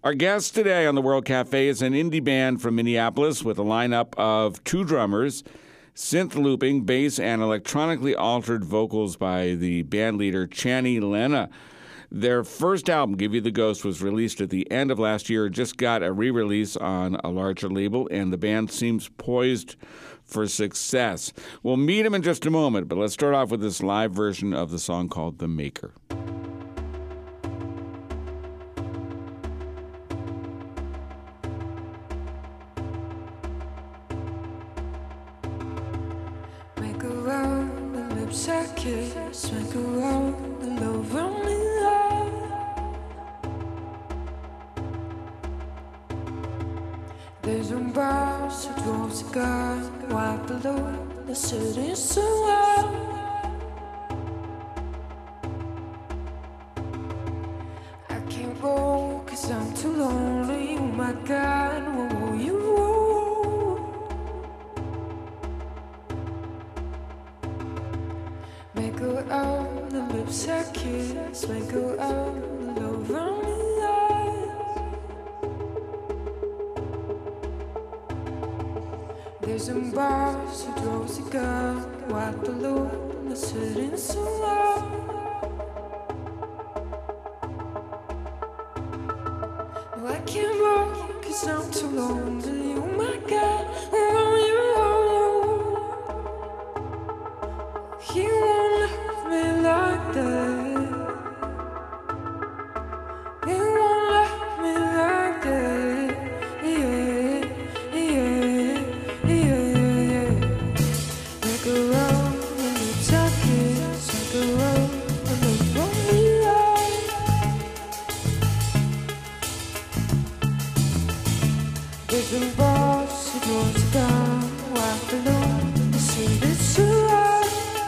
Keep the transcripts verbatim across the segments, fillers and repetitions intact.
Our guest today on the World Cafe is an indie band from Minneapolis with a lineup of two drummers, synth looping, bass, and electronically altered vocals by the band leader Channy Lena. Their first album, Give You the Ghost, was released at the end of last year. It just got a re-release on a larger label, and the band seems poised for success. We'll meet them in just a moment, but let's start off with this live version of the song called The Maker. Make around the lips I kiss, make around the love only love. There's one bar, so draws a gun, right below the city so loud. I can't roll cause I'm too lonely, oh my God, what will you roll? Make her out the lips I kiss, make her out the love only lies. There's some bars who draws a gun, right below the sitting so loud. No, I can't roll cause I'm too lonely, oh my God, oh you roll. He won't love me like that. He won't love me like that. Yeah, yeah, yeah, yeah. Make around the lips I kiss, make around the love only lies. There's a boss who draws down, right below the city so high.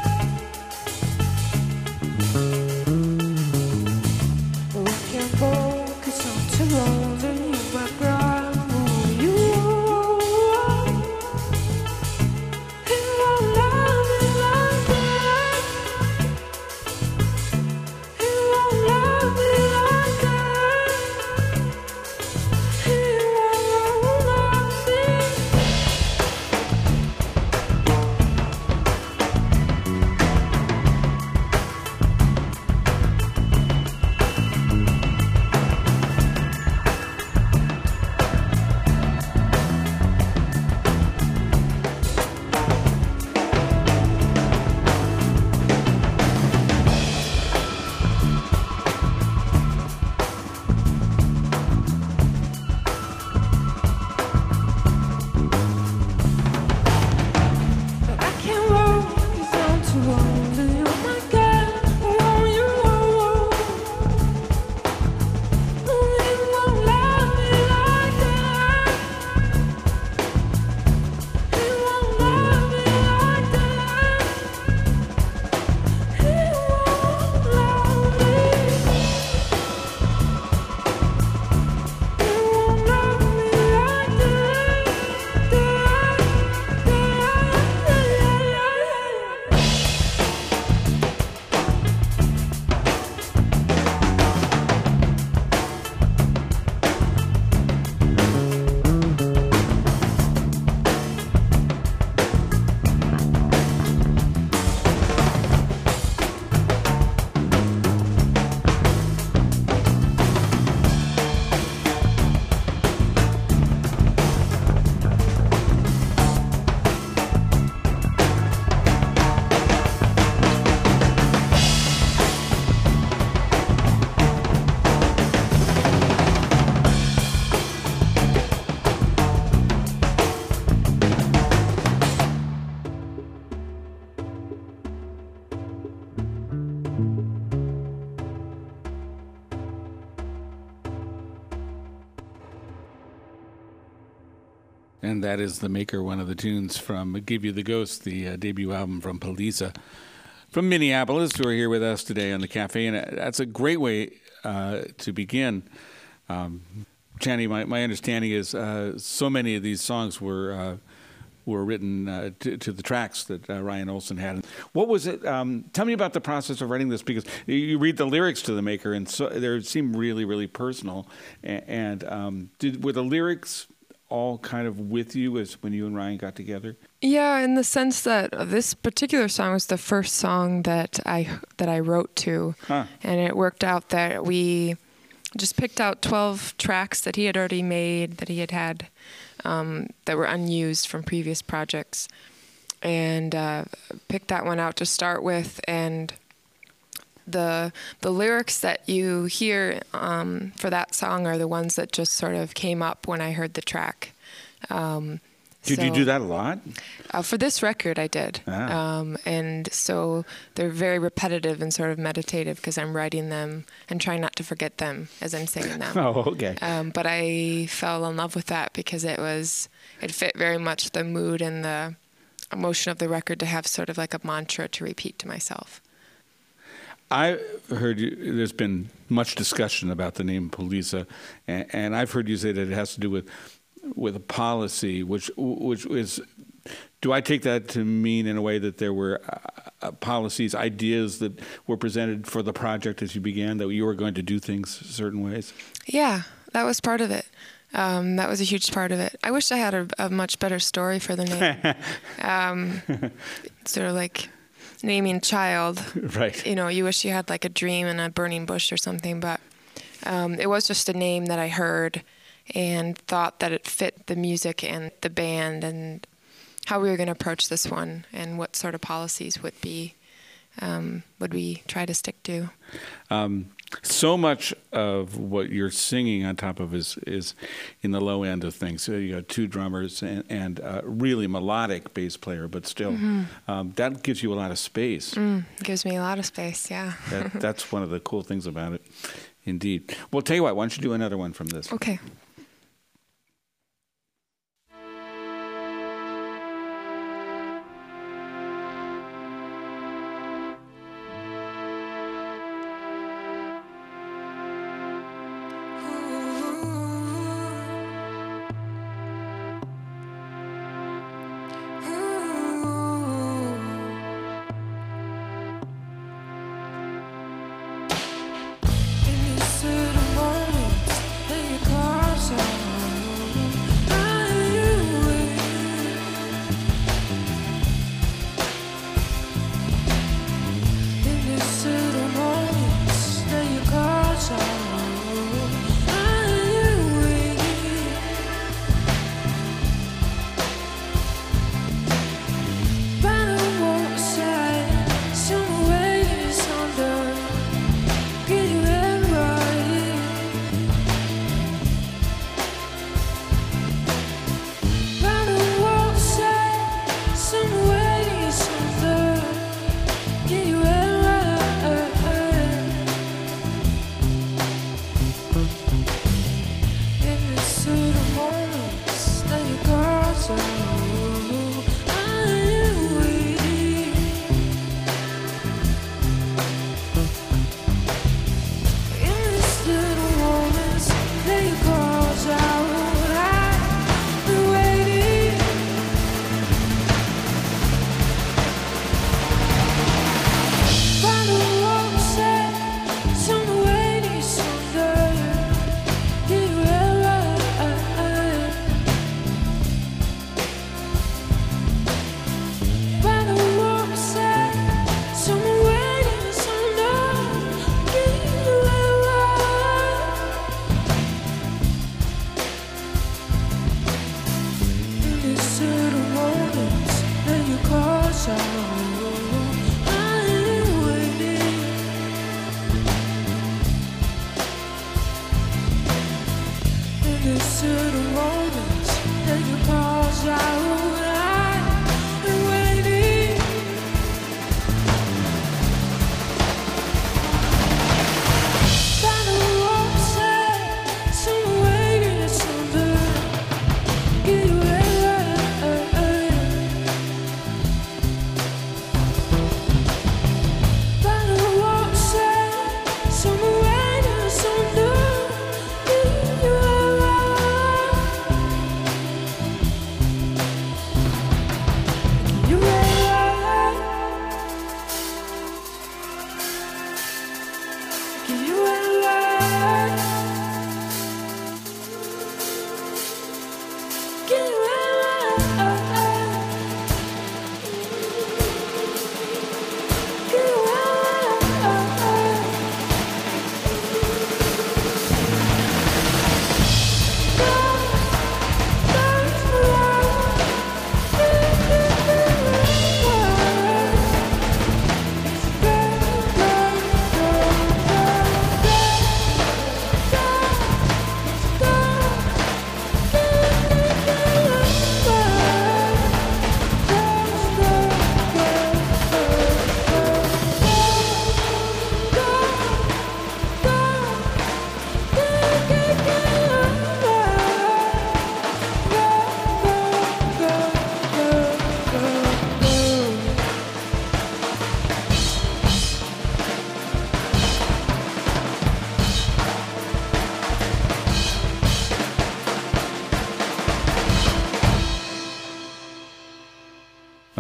And that is The Maker, one of the tunes from Give You the Ghost, the uh, debut album from Poliça. From Minneapolis, who are here with us today on the Cafe. And that's a great way uh, to begin. Um, Channy, my, my understanding is uh, so many of these songs were uh, were written uh, to, to the tracks that uh, Ryan Olsen had. What was it? Um, tell me about the process of writing this, because you read the lyrics to The Maker, and so they seem really, really personal. And, and um, did were the lyrics all kind of with you as when you and Ryan got together? Yeah, in the sense that this particular song was the first song that I that I wrote to, huh. and it worked out that we just picked out twelve tracks that he had already made, that he had had, um, that were unused from previous projects, and uh, picked that one out to start with. And the the lyrics that you hear um, for that song are the ones that just sort of came up when I heard the track. Um, Did so, you do that a lot? Uh, for this record, I did. Ah. Um, and so they're very repetitive and sort of meditative because I'm writing them and trying not to forget them as I'm singing them. Oh, okay. Um, but I fell in love with that because it was, it fit very much the mood and the emotion of the record to have sort of like a mantra to repeat to myself. I heard you, there's been much discussion about the name Polisa, and, and I've heard you say that it has to do with with a policy, which which is, do I take that to mean in a way that there were uh, policies, ideas that were presented for the project as you began, that you were going to do things certain ways? Yeah, that was part of it. Um, that was a huge part of it. I wish I had a, a much better story for the name. um, sort of like naming child. Right. You know, you wish you had like a dream and a burning bush or something, but um, it was just a name that I heard and thought that it fit the music and the band and how we were going to approach this one and what sort of policies would be um, would we try to stick to. Um, so much of what you're singing on top of is is in the low end of things. So you got two drummers and, and a really melodic bass player, but still, mm-hmm. um, that gives you a lot of space. Mm, gives me a lot of space, yeah. that, that's one of the cool things about it, indeed. Well, tell you what, why don't you do another one from this? Okay.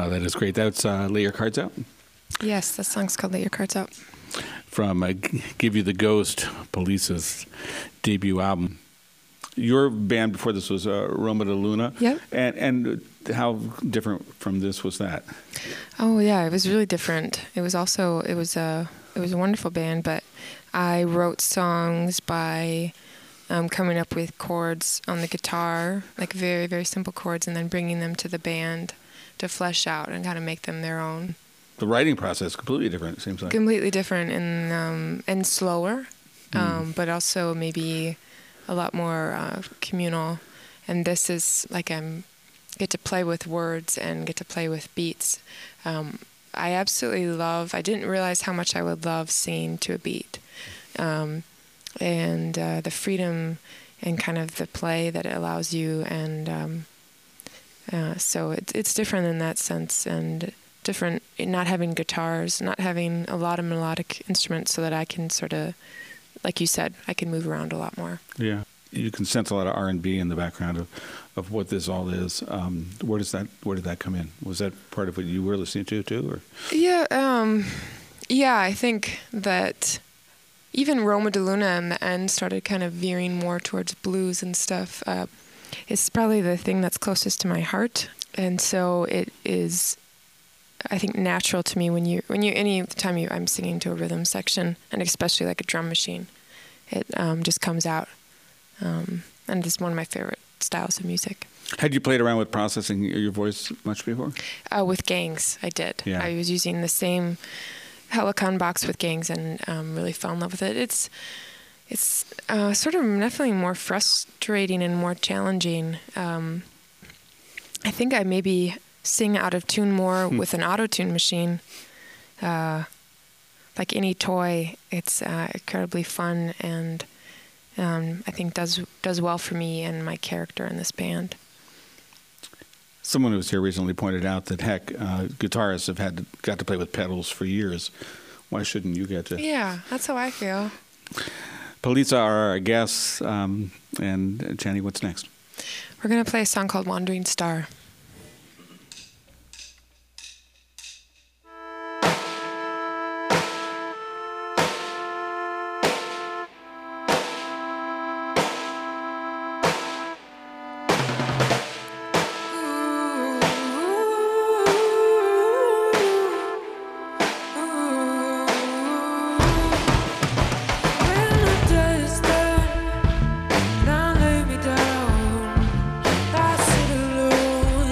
Oh, that is great. That's uh, Lay Your Cards Out Yes, the song's called Lay Your Cards Out. from uh, Give You the Ghost, Police's debut album. Your band before this was uh, Roma de Luna. Yep. And, and how different from this was that? Oh yeah, it was really different. It was also it was a it was a wonderful band, but I wrote songs by um, coming up with chords on the guitar, like very very simple chords, and then bringing them to the band to flesh out and kind of make them their own. The writing process completely different. It seems like Completely different and um, and slower, um, Mm. but also maybe a lot more uh, communal. And this is like I'm get to play with words and get to play with beats. Um, I absolutely love. I didn't realize how much I would love singing to a beat, um, and uh, the freedom and kind of the play that it allows you. And um, uh, so it's it's different in that sense, and different in not having guitars, not having a lot of melodic instruments, so that I can sort of, like you said, I can move around a lot more. Yeah, you can sense a lot of R and B in the background of, of what this all is. Um, where does that where did that come in? Was that part of what you were listening to too, or? Yeah, um, yeah. I think that even Roma de Luna in the end started kind of veering more towards blues and stuff. Uh, it's probably the thing that's closest to my heart, and so it is, I think, natural to me when you when you any time you I'm singing to a rhythm section, and especially like a drum machine, it um, just comes out, um, and it's one of my favorite styles of music. Had you played around with processing your voice much before? Uh, with Gangs, I did. Yeah. I was using the same Helicon box with Gangs, and um, really fell in love with it. It's it's uh, sort of definitely more frustrating and more challenging. Um, I think I maybe sing out of tune more Hmm. with an auto-tune machine. Uh, like any toy, it's uh, incredibly fun, and um, I think does does well for me and my character in this band. Someone who was here recently pointed out that heck, uh, guitarists have had to, got to play with pedals for years. Why shouldn't you get to? Yeah, that's how I feel. Polizza are our guests, um, and uh, Channy, what's next? We're gonna play a song called "Wandering Star." When the day is done, now lay me down. I sit alone.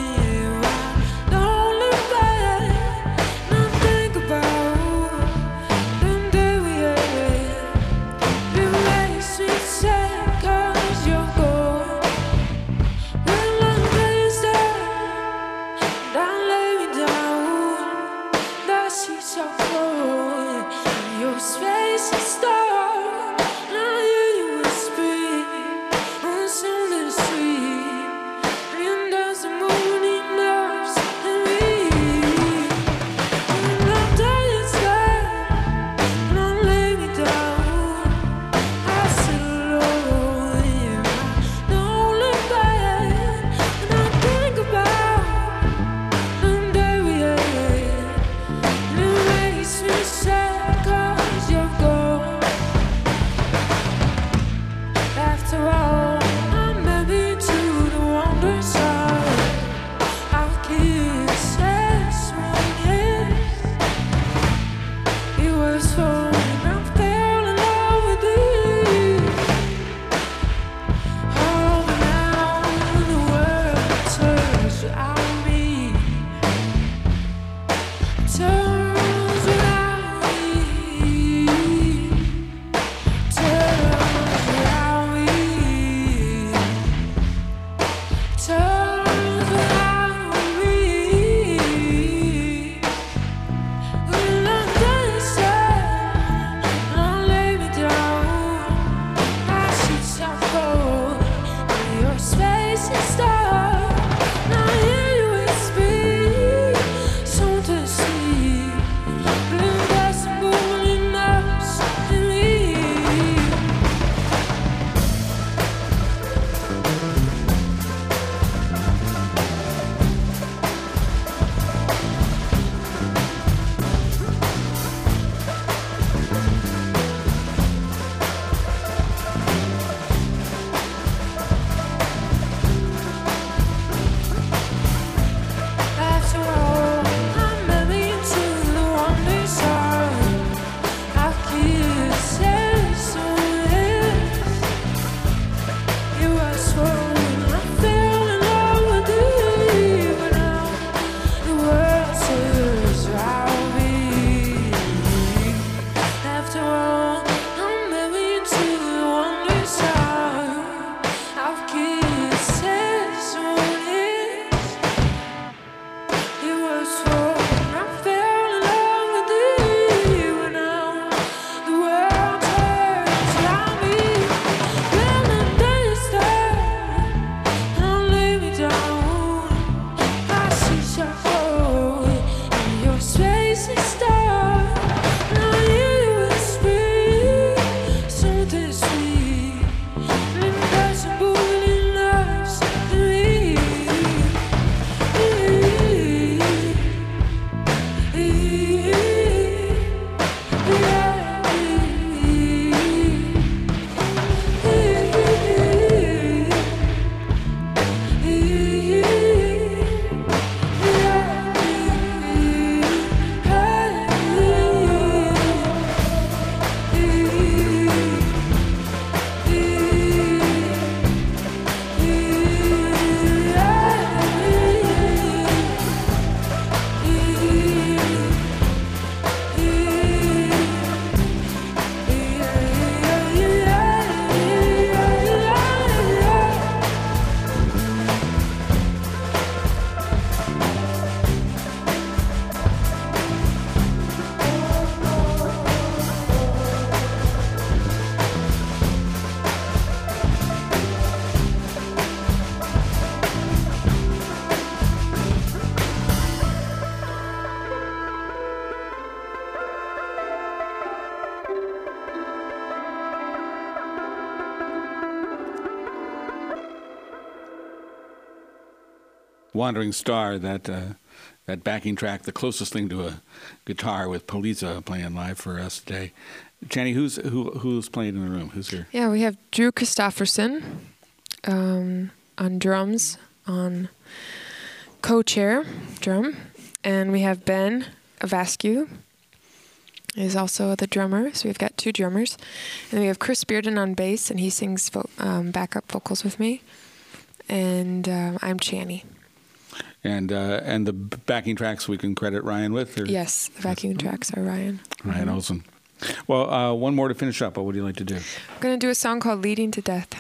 Wandering Star, that uh, that backing track, the closest thing to a guitar with Polizza playing live for us today. Channy, who's who who's playing in the room? Who's here? Yeah, we have Drew Christofferson um, on drums, on co-chair drum, and we have Ben Avascu is also the drummer. So we've got two drummers, and we have Chris Bearden on bass, and he sings vo- um, backup vocals with me, and um, I'm Channy. And uh, and the backing tracks we can credit Ryan with? Or? Yes, the backing tracks are Ryan. Ryan Mhm. Olson. Well, uh, one more to finish up. What would you like to do? I'm going to do a song called Leading to Death.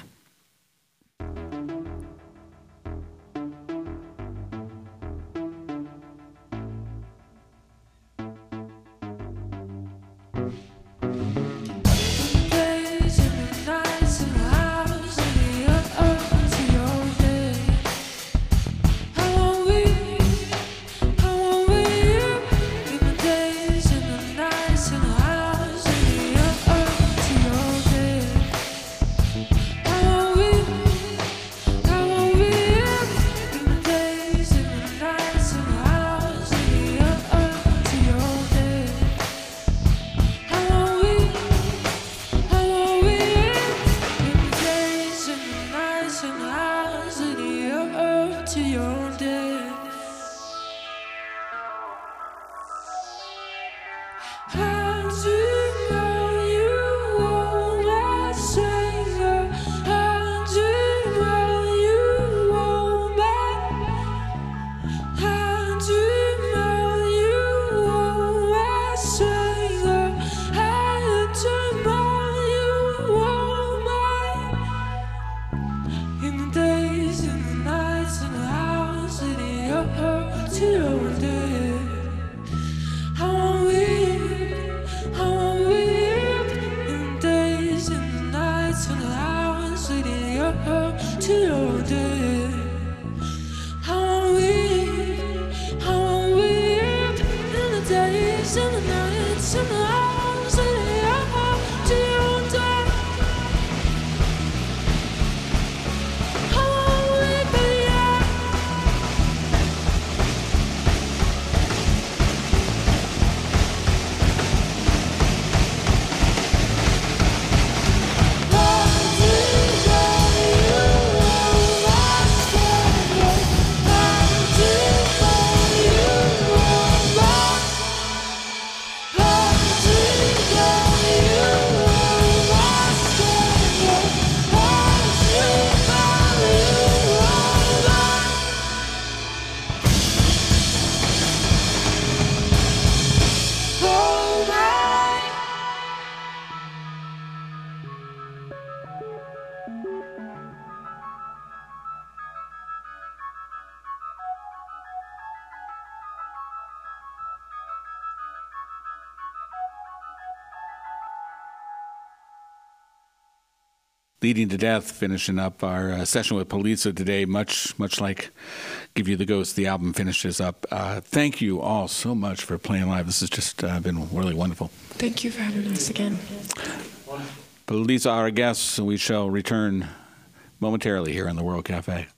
Days and the nights and the hours and the up to your day. How are we? How are we? In the days and the nights and the hours and the up to your day. How are we? How are we? In the days and the nights and the hours and the up to your day. How are we? How are we in the days and the nights and the hours leading up to your day? How do you know you won't let go? How do you know you won't let? How do you know you won't let go? How do you know you won't let? In the days and the nights and the hours leading up to your day. How are we? How are we? In the days and the nights and the hours leading up to your day. How are we? How are we? In the days and the nights and the hours leading up to your day. How are we, baby? Leading to Death, finishing up our uh, session with Polizza today, much much like Give You the Ghost, the album finishes up. Uh, thank you all so much for playing live. This has just uh, been really wonderful. Thank you for having us again. Polizza, our guests, we shall return momentarily here in the World Cafe.